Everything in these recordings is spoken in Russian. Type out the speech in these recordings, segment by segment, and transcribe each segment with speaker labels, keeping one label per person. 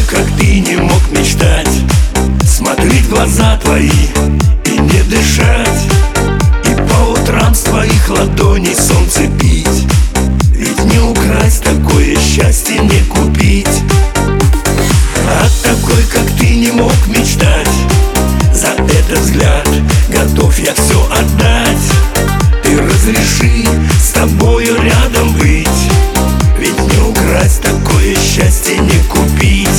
Speaker 1: как ты не мог мечтать, смотреть в глаза твои и не дышать, и по утрам с твоих ладоней солнце пить. Ведь не украсть такое счастье, не купить. А такой, как ты, не мог мечтать. За этот взгляд готов я все отдать. Ты разреши с тобою рядом быть, ведь не украсть такое счастье, не купить.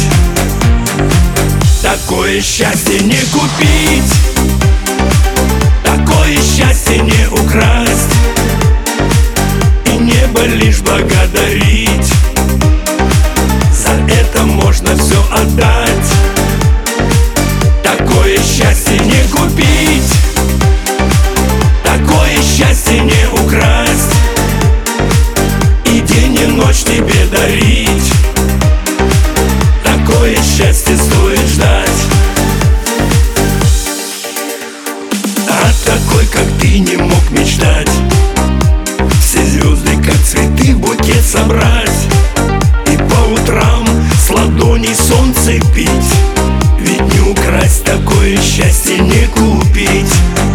Speaker 1: Такое счастье не купить, такое счастье не украсть, и небо лишь благодарить. За это можно все отдать. Такое счастье не купить, такое счастье не украсть, и день и ночь тебе дарить. Такое счастье стоит ждать. А такой, как ты, не мог мечтать. Все звезды, как цветы, в букет собрать, и по утрам с ладоней солнце пить. Ведь не украсть такое счастье, не купить.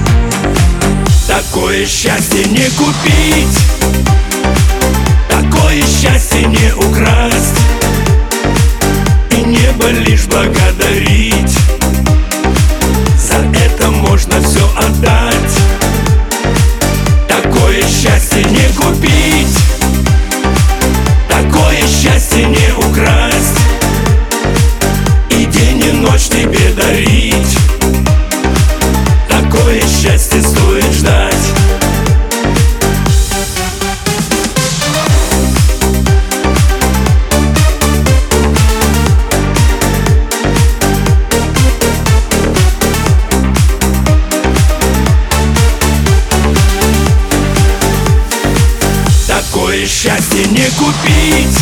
Speaker 1: Такое счастье не купить, такое счастье не украсть, и небо лишь благодарить. За это можно все отдать. Такое счастье не купить, такое счастье не украсть, и день и ночь тебе дарить. Такое счастье стоит ждать. Такое счастье не купить,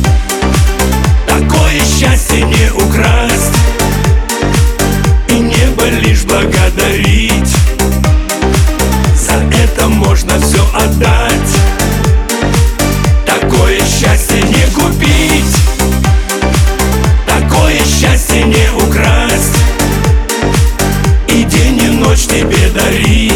Speaker 1: такое счастье не украсть, и небо лишь благодарить. За это можно все отдать. Такое счастье не купить, такое счастье не украсть, и день и ночь тебе дарить.